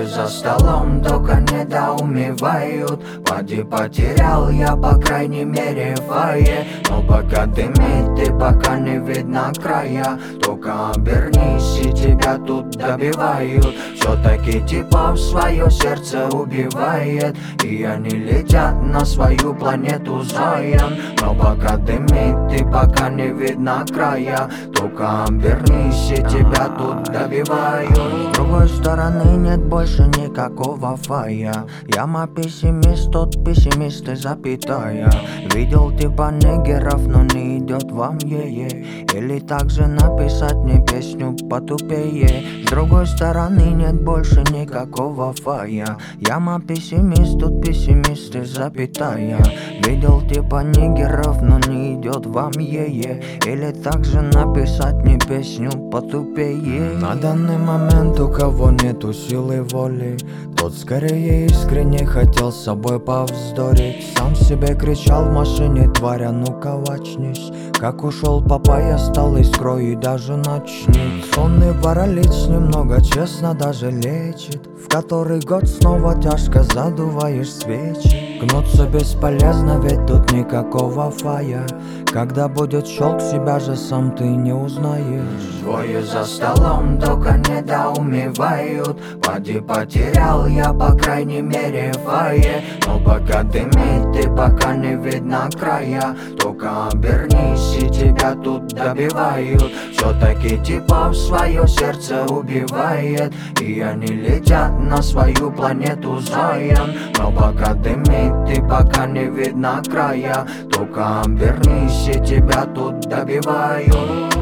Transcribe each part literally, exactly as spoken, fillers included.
Двое за столом только недоумевают. Поди потерял я, по крайней мере, фае. Но пока дымит и пока не видно края, только обернись и тебя тут добивают. Все-таки типов свое сердце убивает, и они летят на свою планету Зоян. Но пока дымит и пока не видно края, только обернись и тебя тут добивают. С другой стороны нет больше никакого фая. Яма пессимист, тот пессимист и запятая. Видел типа нигеров, но не идет вам е-е. Или также написать мне песню потупее. С другой стороны нет больше никакого фая. Яма пессимист, тут пессимист и запятая. Видел типа нигеров, но не идет вам е-е. Или также написать мне песню потупее. На данный момент у кого нету силы воли, тот скорее искренне хотел с собой повздорить. Сам себе кричал в машине: тваря, ну-ка очнись. Как ушел папа, я стал искрой и даже начни. Сонный паралич немного, честно, даже лечит. В который год снова тяжко задуваешь свечи. Гнуться бесполезно, ведь тут никакого фая. Когда будет щелк, себя же сам ты не узнаешь. Двое за столом только недоумевают. Поди потерял я, по крайней мере, фае. Но пока дымит и пока не видно края, только обернись и тебя тут добивают. Все-таки типов свое сердце убивает, и они летят на свою планету Зоян. Но пока дымит и пока не видно края, только обернись и тебя тут добивают.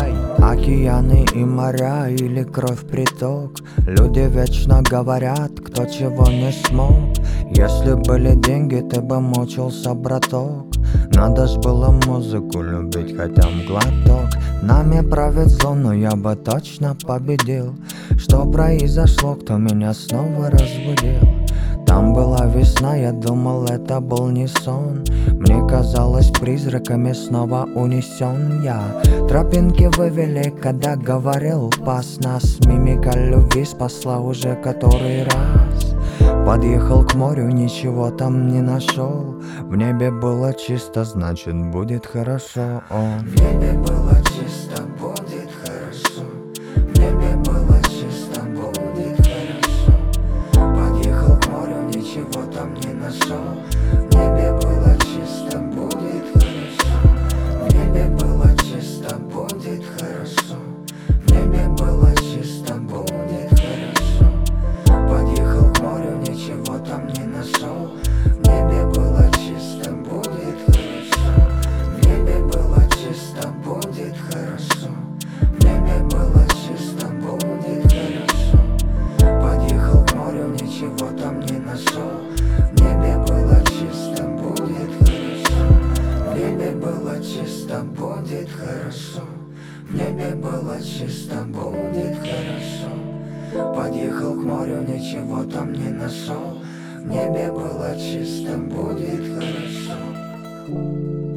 Океаны и моря или кровь приток. Люди вечно говорят, кто чего не смог. Если были деньги, ты бы мучился, браток. Надо ж было музыку любить хотя бы глоток. Нами правит зло, но я бы точно победил. Что произошло, кто меня снова разбудил? Там была весна, я думал, это был не сон. Мне казалось, призраками снова унесен я. Тропинки вывели, когда говорил пас нас. Мимика любви спасла уже который раз. Подъехал к морю, ничего там не нашел. В небе было чисто, значит будет хорошо. В небе было чисто, будет хорошо. В небе было чисто, будет хорошо. Подъехал к морю, ничего там не нашел. В небе было чисто, будет хорошо. В небе было чисто, будет хорошо. В небе было чисто, будет хорошо. Подъехал к морю, ничего там не нашел. В небе было чисто, будет хорошо. В небе было чисто, будет хорошо. В небе было чисто, будет хорошо. Подъехал к морю, ничего там не нашел. В небе было чисто, будет хорошо. В небе было чисто, будет хорошо. В небе было чисто, будет хорошо. Подъехал к морю, ничего там не нашел. В небе было чисто, будет хорошо.